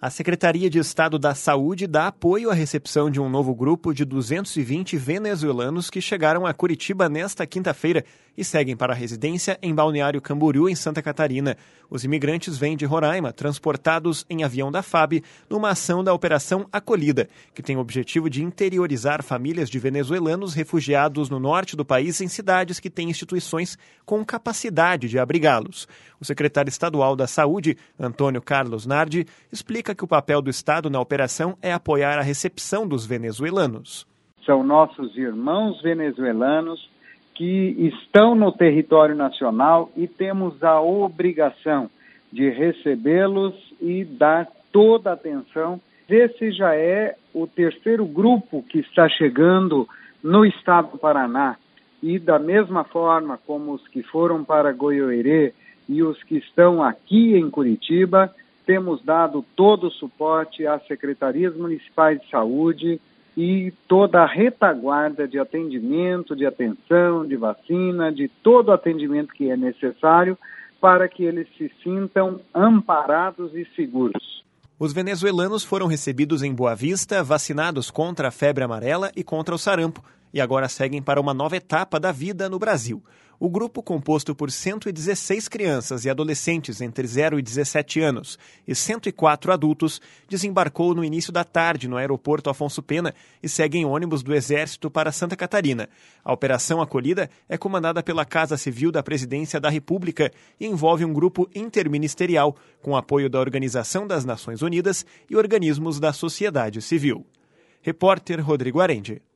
A Secretaria de Estado da Saúde dá apoio à recepção de um novo grupo de 220 venezuelanos que chegaram a Curitiba nesta quinta-feira e seguem para a residência em Balneário Camboriú, em Santa Catarina. Os imigrantes vêm de Roraima, transportados em avião da FAB, numa ação da Operação Acolhida, que tem o objetivo de interiorizar famílias de venezuelanos refugiados no norte do país em cidades que têm instituições com capacidade de abrigá-los. O secretário estadual da Saúde, Antônio Carlos Nardi, explica que o papel do Estado na operação é apoiar a recepção dos venezuelanos. São nossos irmãos venezuelanos que estão no território nacional e temos a obrigação de recebê-los e dar toda a atenção. Esse já é o terceiro grupo que está chegando no estado do Paraná. E da mesma forma como os que foram para Goiôerê e os que estão aqui em Curitiba, temos dado todo o suporte às secretarias municipais de saúde e toda a retaguarda de atendimento, de atenção, de vacina, de todo o atendimento que é necessário para que eles se sintam amparados e seguros. Os venezuelanos foram recebidos em Boa Vista, vacinados contra a febre amarela e contra o sarampo, e agora seguem para uma nova etapa da vida no Brasil. O grupo, composto por 116 crianças e adolescentes entre 0 e 17 anos e 104 adultos, desembarcou no início da tarde no aeroporto Afonso Pena e segue em ônibus do Exército para Santa Catarina. A Operação Acolhida é comandada pela Casa Civil da Presidência da República e envolve um grupo interministerial com apoio da Organização das Nações Unidas e organismos da sociedade civil. Repórter Rodrigo Arendi.